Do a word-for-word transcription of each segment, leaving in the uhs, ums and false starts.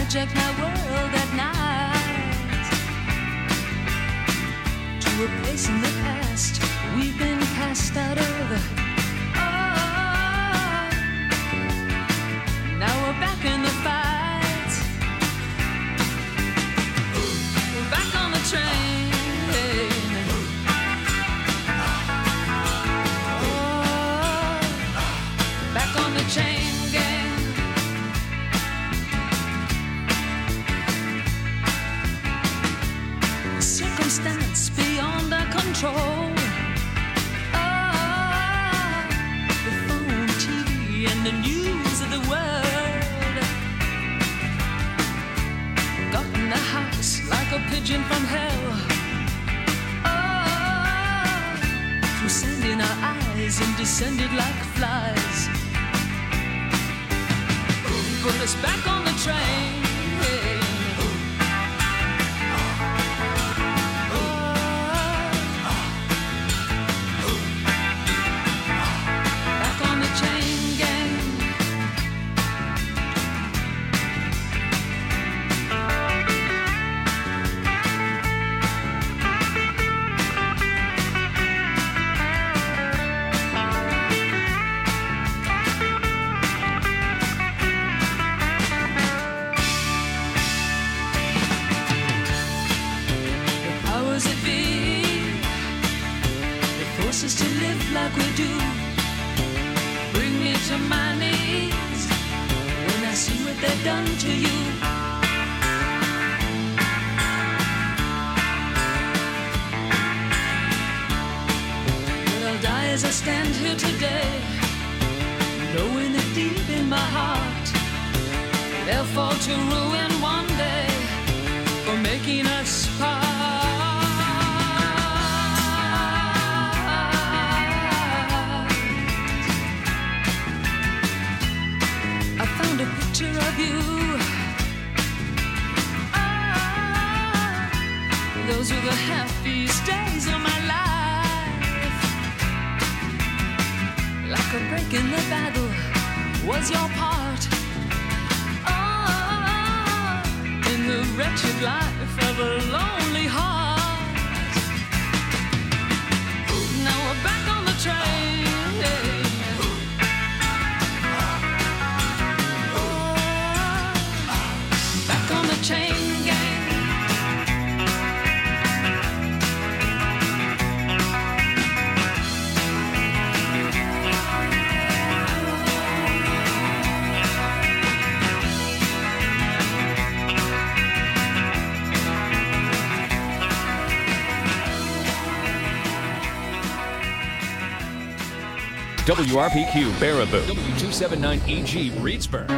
hijack my world at night to a place in the past we've been cast out of. Oh, now we're back in the fight. We're back on the train. Oh, back on the chain gang. Circumstance beyond our control. Oh, the phone, T V, and the news of the world got in the house like a pigeon from hell. Oh, threw sand in our eyes and descended like flies. Put us back on the train. Like we do, bring me to my knees when I see what they've done to you. But I'll die as I stand here today, knowing that deep in my heart they'll fall to ruin one day for making us part. Of you, ah, those were the happiest days of my life. Like a break in the battle was your part. Ah, in the wretched life of a lonely heart. Now we're back on the train. Chain gang. W R P Q Baraboo, W two seventy-nine E G Reedsburg.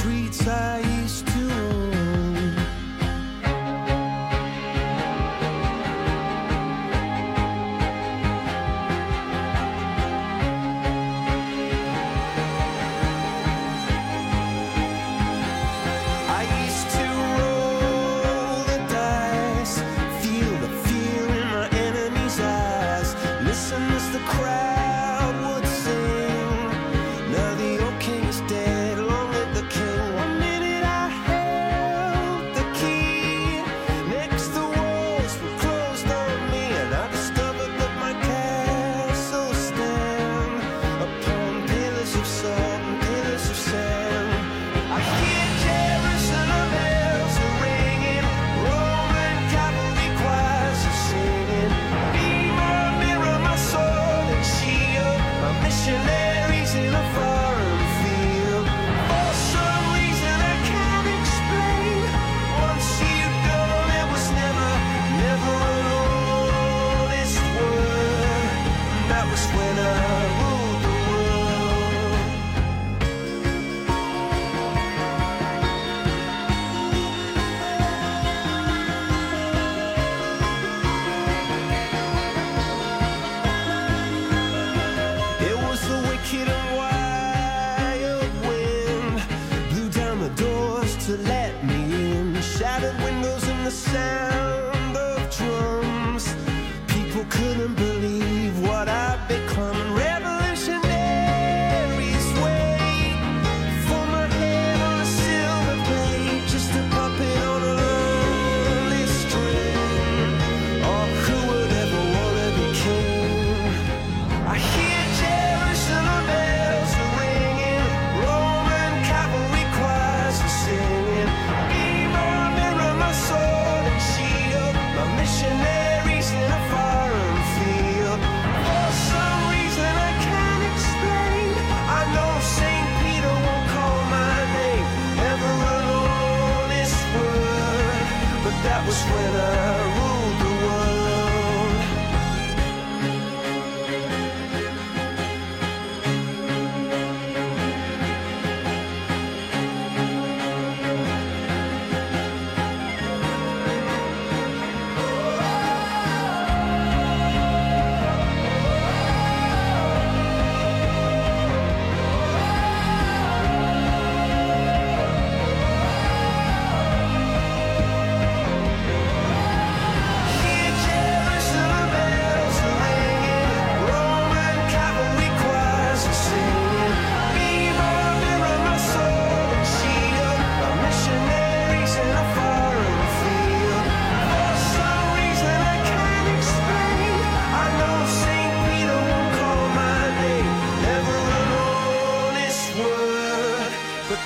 I used to own.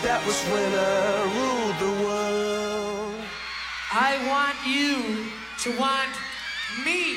that was when I ruled the world. I want you to want me.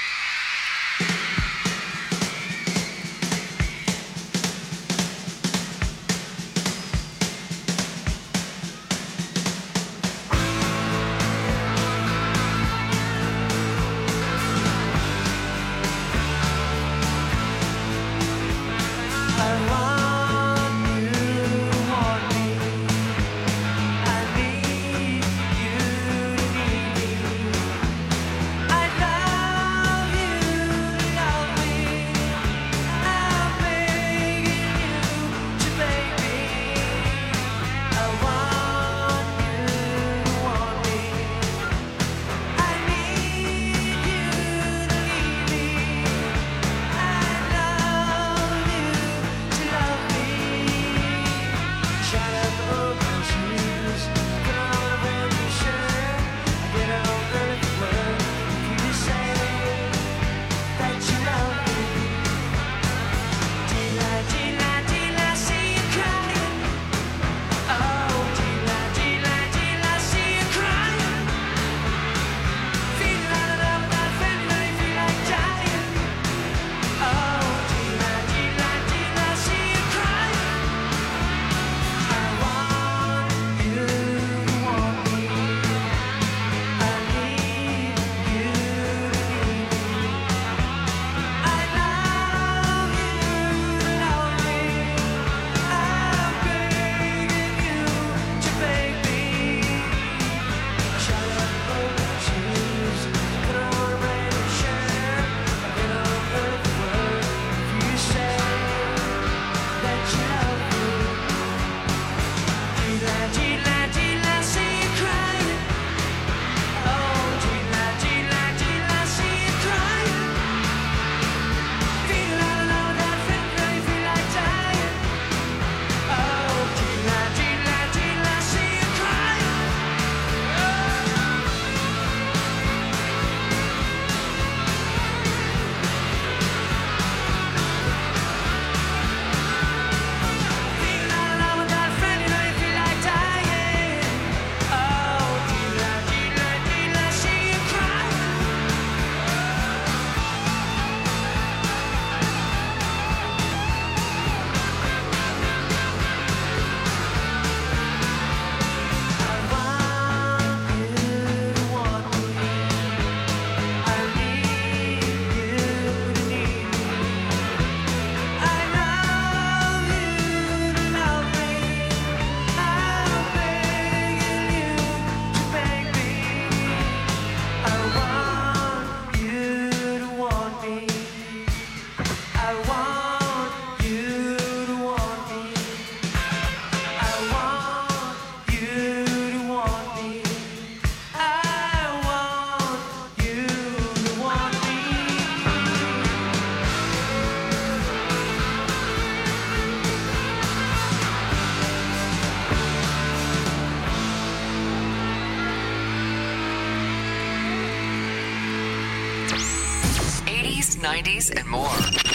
nineties, and more.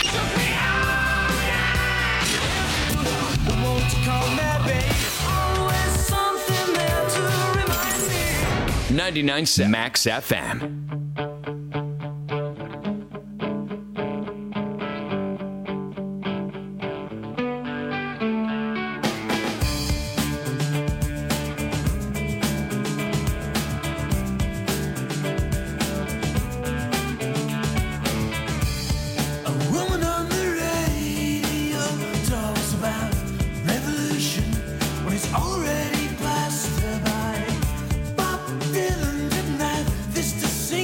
ninety-nine point seven Max F M. Already passed her by. Bob Dylan didn't have this to sing.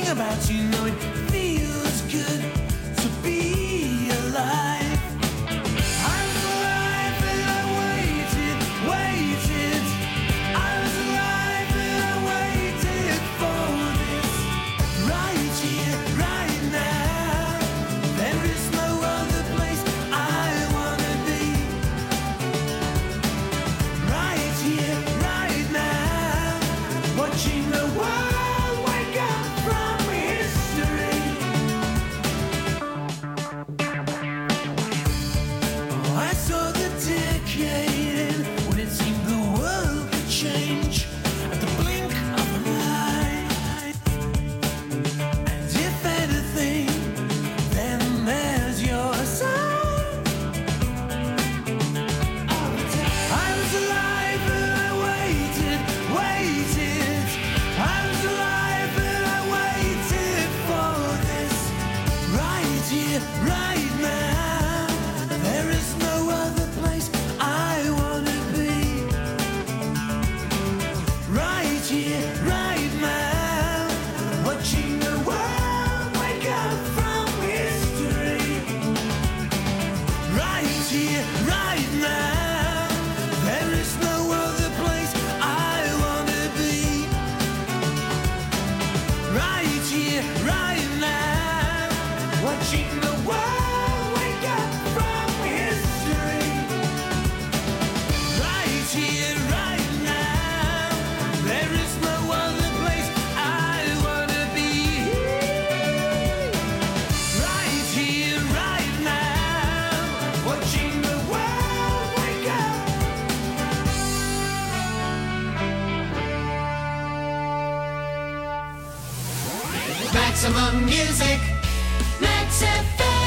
Maximum music, Max F M.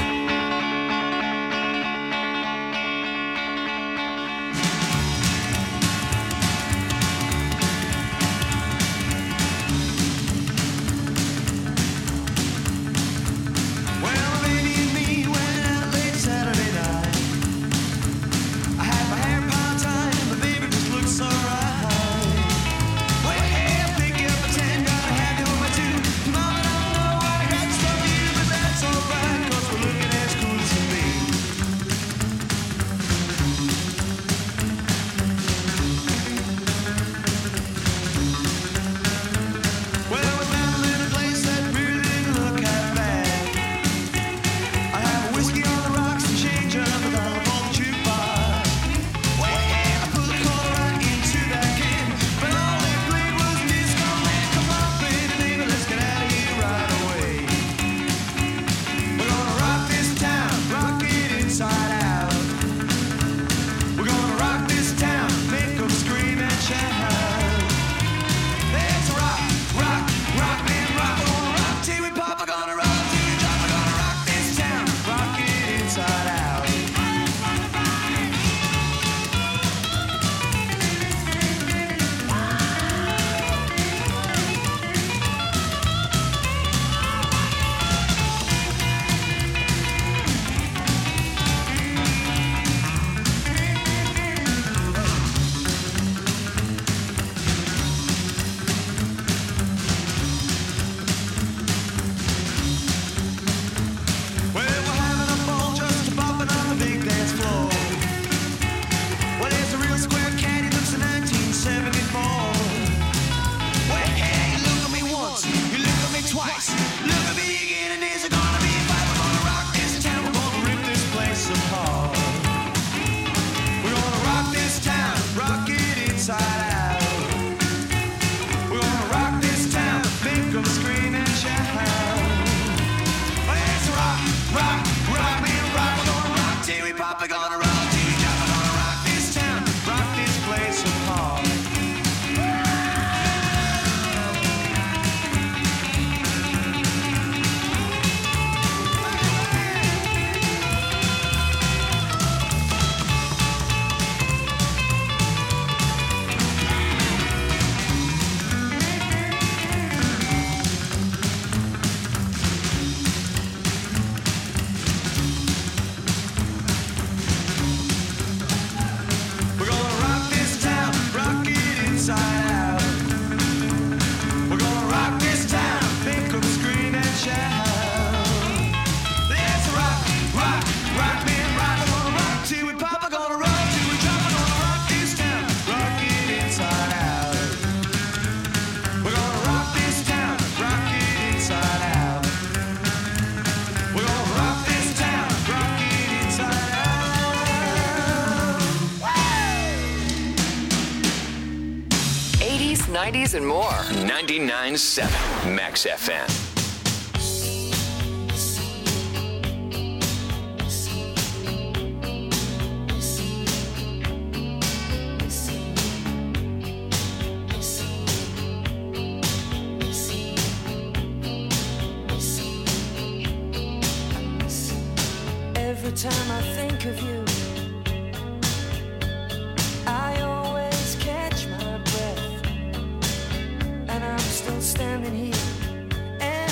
nineties and more. ninety-nine point seven Max F M. Every time I think of you, I always catch my breath, and I'm still standing here. And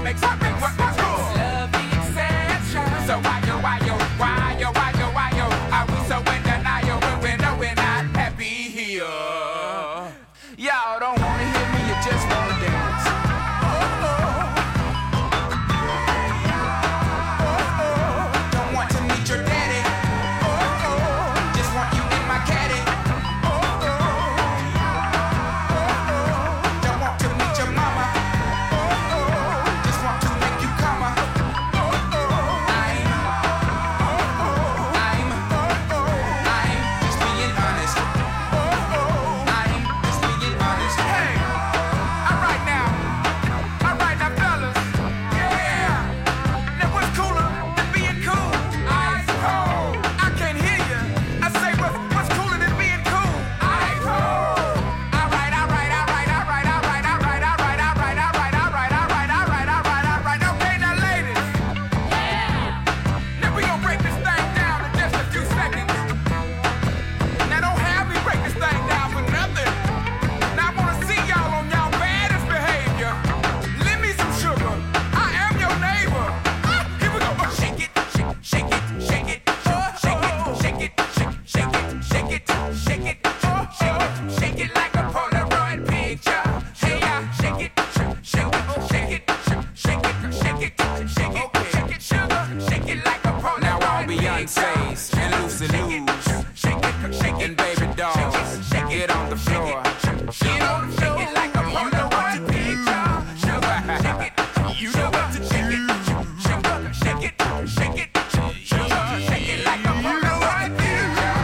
topics. Topics. What, what's cool? Love the exception. So why yo, why yo, why yo, why yo, why yo? Are we so in denial when we know we're not happy here? Y'all don't wanna hear me, you just wanna dance. Don't want to meet your daddy. Just want you in my caddy. Don't want to meet your mama. Just want to make you come. I'm, I'm, I'm just being honest. I'm just being honest. Hey, alright now, alright now, fellas. Yeah, now what's cooler than being cool? Ice cold. I can't hear you. I say what's what's cooler than being cool? Ice cold. Alright, alright, alright, alright, alright, alright, alright, alright, alright, alright, alright, alright, alright, alright. Okay, now ladies. Yeah. Now we gonna break this thing down in just a few seconds. Now don't have me break this thing down for nothing. Now I wanna see y'all on y'all baddest behavior. Lend me some sugar. I am your neighbor. Ah, here we go. Oh, shake it, shake, shake it, shake it, oh, shake it, shake it, shake, shake it, shake it, shake it, oh, shake it, shake it like a Polaroid picture. Hey, yeah, shake it, shake, shake it, shake it, shake it, shake it, shake it, shake it, sugar, shake it like a Polaroid. Now all Beyonce's and Lucy Lou's and baby dolls, get on the floor. Get on the floor. Shake it like a Polaroid picture. Sugar, shake it. You know what to shake it. Sugar, shake it, shake it, sugar, shake it like a Polaroid picture.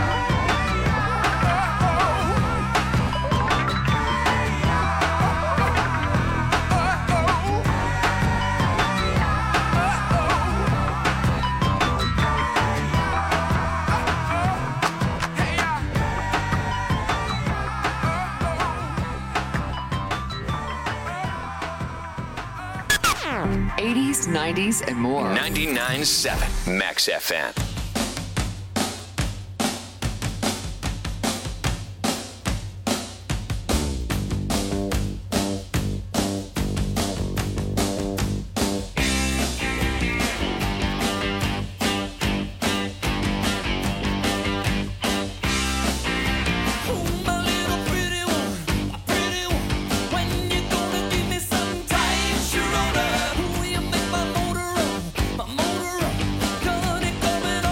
eighties, nineties, and more. ninety-nine point seven Max F M. Coming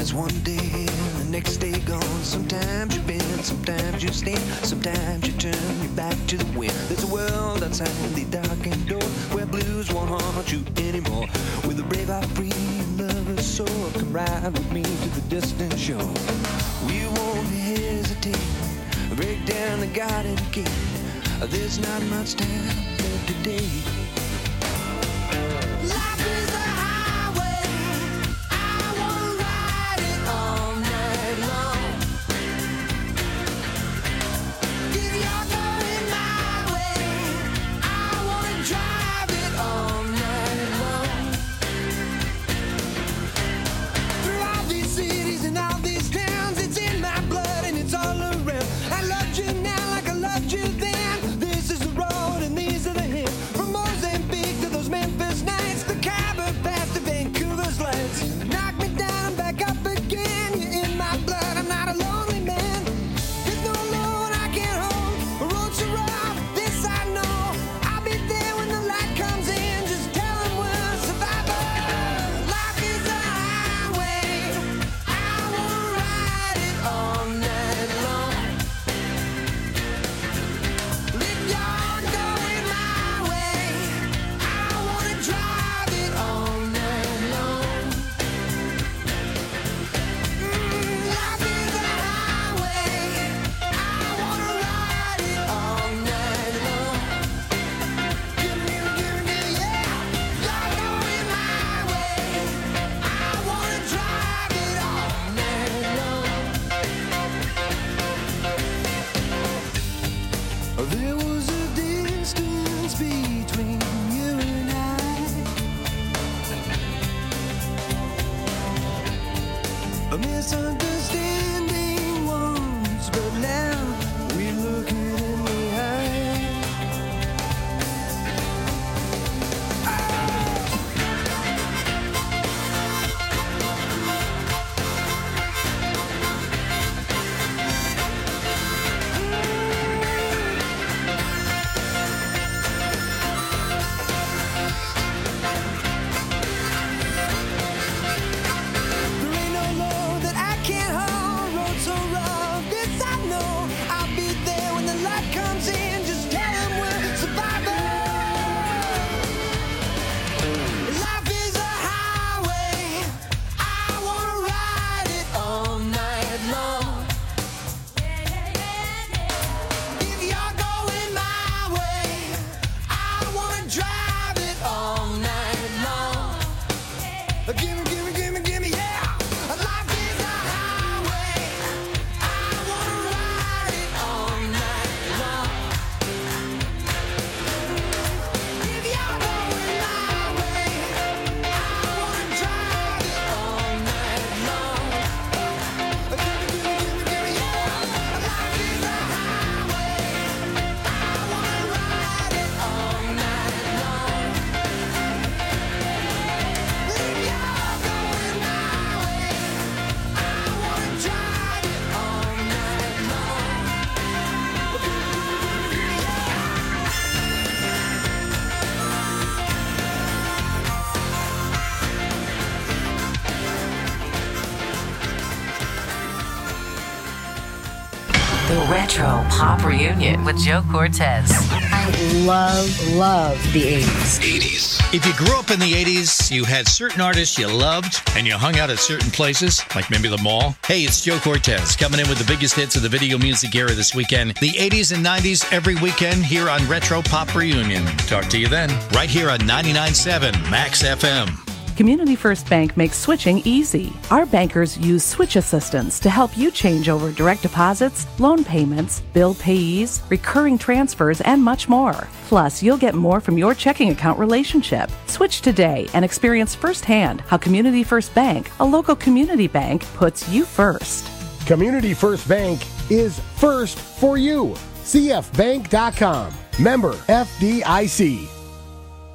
shines one day and the next day gone. Sometimes you bend, sometimes you stand, sometimes you turn your back to the wind. There's a world outside the darkened door where blues won't haunt you anymore. With a brave heart, free lover's soul, come ride with me to the distant shore. We won't hesitate, break down the garden gate. There's not much time left today. Life is a highway, I wanna ride it all night long. If you're going my way, I wanna drive it all night long. Through all these cities and all these towns, it's in my blood and it's all around. I loved you now like I loved you then. This is the road and these are the hills. From Mozambique to those Memphis nights, the Khyber Pass to Vancouver's lights. Knock me down and back up again. You're in my blood, I'm not a lonely man. There's no load I can't hold. The road's so rough, this I know. I'll be there when the light comes in. Just tell them we're survivors. Life is a highway, I wanna ride it all night long. If you're going my way, I wanna drive it all night long. Mm, life is a highway, I wanna ride it all night long. Give me, give me, yeah. You're going my way, I wanna drive it all night long. There was a distance between you and I, a misunderstanding once, but now we look it in the eye. There ain't no load that I can't hold. Road so rough, this I know. I'll be there when the light comes in. Just tell them we're survivors. Life is a highway, I wanna ride it all night long. If you're going my way, I wanna drive it all night long. Gimme, gimme, gimme, gimme, yeah. Life is a highway, I wanna ride it all night long. If you're going my way, I wanna drive it all night long. Gimme, gimme, gimme, gimme, yeah. Life is a highway, I wanna ride it all night long. If you're going my way, I wanna drive it all night long. The Retro Pop Reunion with Joe Cortez. I love, love the eighties. If you grew up in the eighties, you had certain artists you loved, and you hung out at certain places, like maybe the mall. Hey, it's Joe Cortez coming in with the biggest hits of the video music era this weekend. The eighties and nineties every weekend here on Retro Pop Reunion. Talk to you then, right here on ninety-nine point seven Max F M. Community First Bank makes switching easy. Our bankers use switch assistance to help you change over direct deposits, loan payments, bill payees, recurring transfers, and much more. Plus, you'll get more from your checking account relationship. Switch today and experience firsthand how Community First Bank, a local community bank, puts you first. Community First Bank is first for you. C F bank dot com. Member F D I C.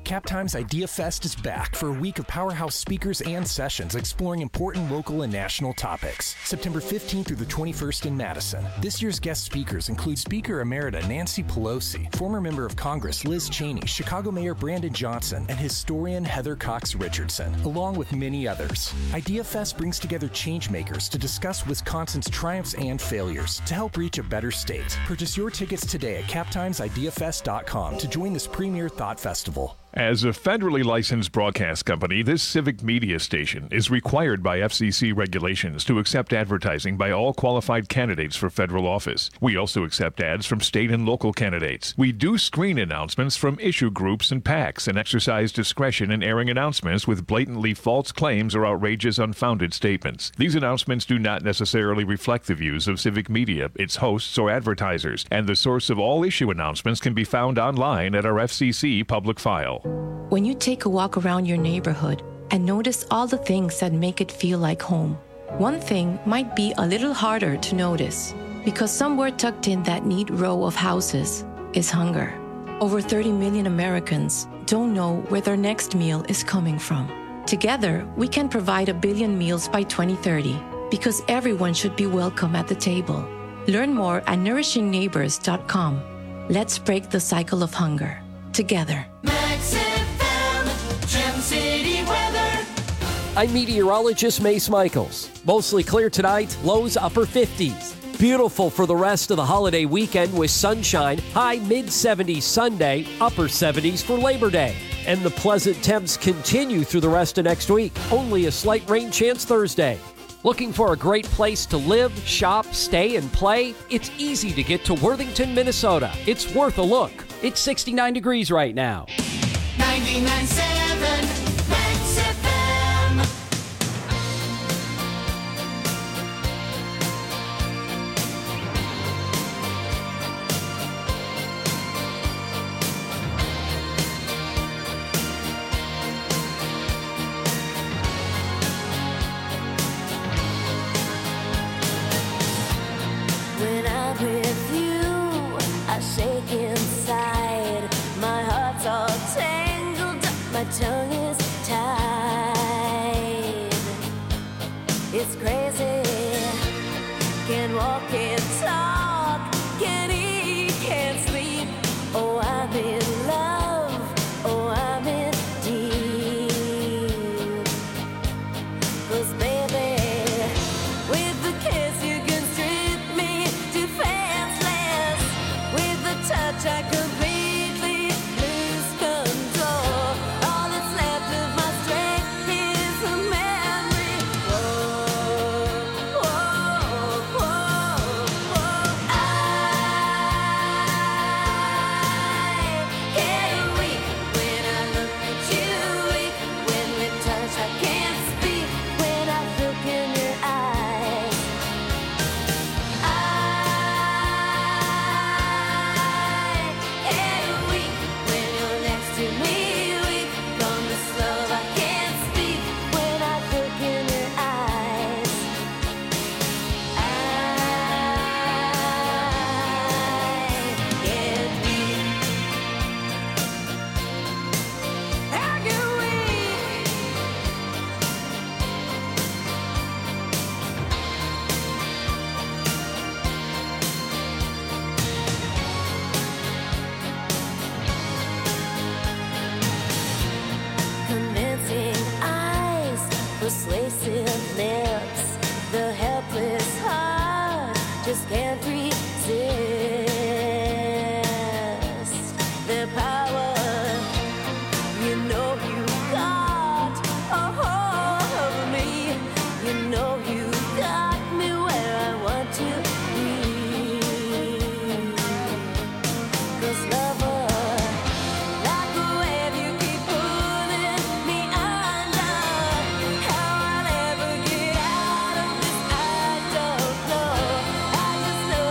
Cap Times Idea Fest is back for a week of powerhouse speakers and sessions exploring important local and national topics. September fifteenth through the twenty-first in Madison. This year's guest speakers include Speaker Emerita Nancy Pelosi, former member of Congress Liz Cheney, Chicago Mayor Brandon Johnson, and historian Heather Cox Richardson, along with many others. Idea Fest brings together changemakers to discuss Wisconsin's triumphs and failures to help reach a better state. Purchase your tickets today at cap times idea fest dot com to join this premier thought festival. As a federally licensed broadcast company, this civic media station is required by F C C regulations to accept advertising by all qualified candidates for federal office. We also accept ads from state and local candidates. We do screen announcements from issue groups and PACs and exercise discretion in airing announcements with blatantly false claims or outrageous, unfounded statements. These announcements do not necessarily reflect the views of civic media, its hosts, or advertisers, and the source of all issue announcements can be found online at our F C C public file. When you take a walk around your neighborhood and notice all the things that make it feel like home, one thing might be a little harder to notice because somewhere tucked in that neat row of houses is hunger. Over thirty million Americans don't know where their next meal is coming from. Together, we can provide a billion meals by twenty thirty because everyone should be welcome at the table. Learn more at nourishing neighbors dot com. Let's break the cycle of hunger together. I'm meteorologist Mace Michaels. Mostly clear tonight, lows upper fifties. Beautiful for the rest of the holiday weekend with sunshine, high mid seventies Sunday, upper seventies for Labor Day. And the pleasant temps continue through the rest of next week. Only a slight rain chance Thursday. Looking for a great place to live, shop, stay, and play? It's easy to get to Worthington, Minnesota. It's worth a look. It's sixty-nine degrees right now. ninety-nine point seven Max F M. When I'm with you, I shake inside. My heart's all tangled up, my tongue is tied. It's crazy. Can't walk, can't talk, can't eat, can't sleep. Oh, I'm in love. Oh, I'm in deep. 'Cause baby, with the kiss you can strip me defenseless. With the touch I completely lose control. All that's left of my strength is a memory. Whoa, whoa, whoa, whoa. I get weak when I look at you. Weak when we touch, I can't speak. When I look in your eyes, I get weak when you're next to me. Weak from this love I can't speak. When I look in your eyes, I get weak. I get weak. Convincing eyes, persuasive lips, the helpless heart just can't resist their power. You know you got a hold of me. You know you got me where I want to be. 'Cause lover, like a wave you keep pulling me under. How I'll ever get out of this, I don't know. I just know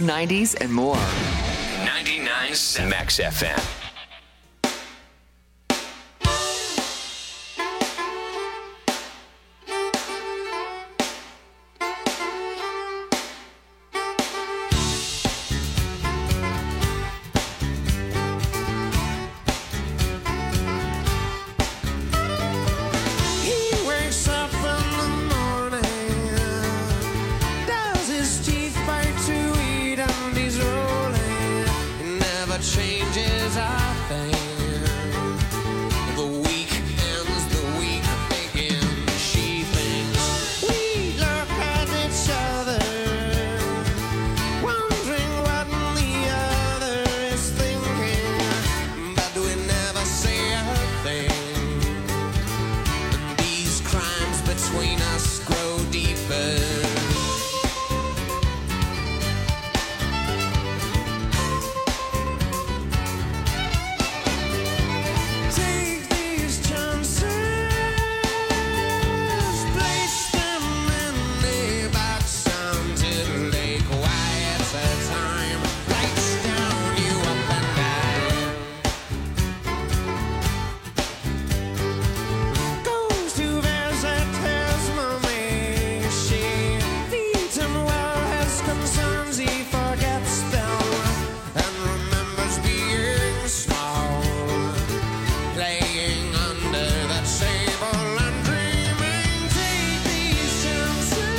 nineties, and more. ninety-nine point seven Max F M. He wakes up in the morning, does his teeth bite to eat, and he's rolling. He never changes a thing. The week ends, the week begins. She thinks we look at each other, wondering what the other is thinking, but we never say a thing. These crimes between us grow deeper. Take these chances, place them in the box until they quiet the time. Lights down, you up and down. Goes to visit his mommy. She feeds him well, his concerns he forgets them, and remembers being small, playing under the table and dreaming. Take these chances,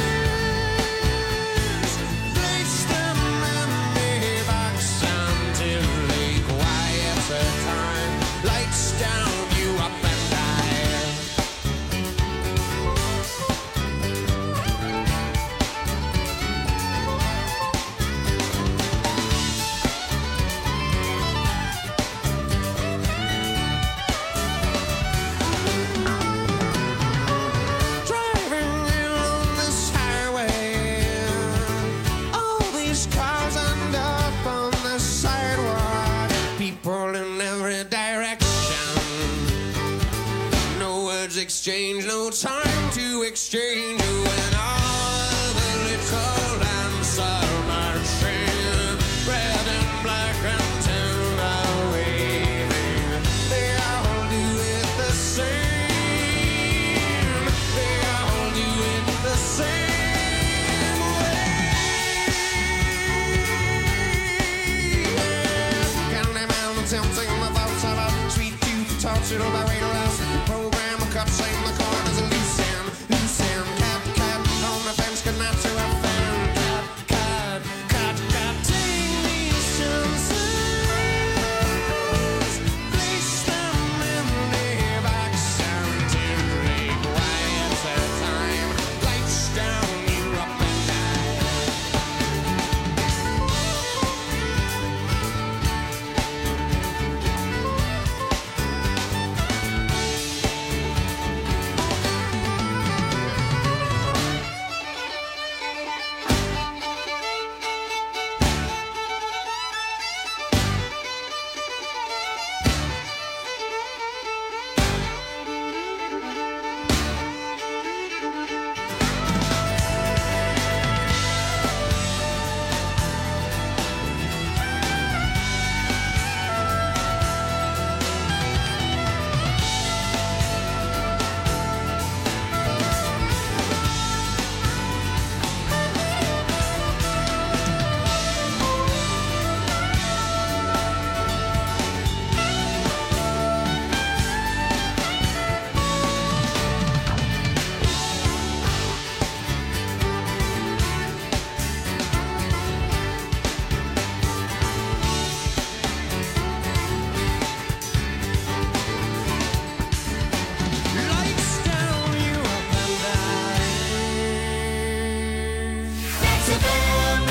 place them in the box until they quiet the time. Lights down, you up and down. Driving along this highway, all these cars end up on the sidewalk. People in every direction. No words exchanged, no time to exchange. When all the little lamps are marching, red and black and tin are waving. They all do it the same. They all do it the same way. Counting down and tempting the thoughts of a sweet youth, tortured by radioactive program. A cup shame the corners of loose end, loose end. Cat, cat on the fence, could not to a fan. Cat, cat, cat, cat. Take these chances, place them in the box until they quiet the time. Lights down, you up and down. Lights down, you up and down. Max F M.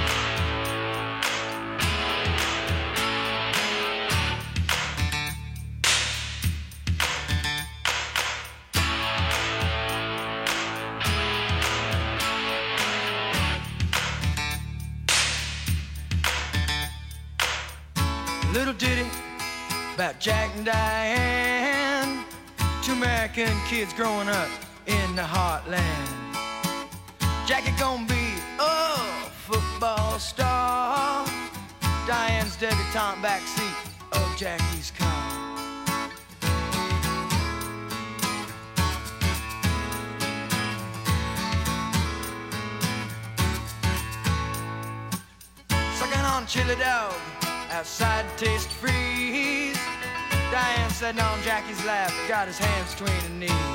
Little ditty about Jack and Diane, two American kids growing up in the heartland. Jackie gonna be, oh, football star. Diane's debutante backseat of Jackie's car. Sucking on chili dog, outside taste freeze. Diane sitting on Jackie's lap, got his hands between her knees.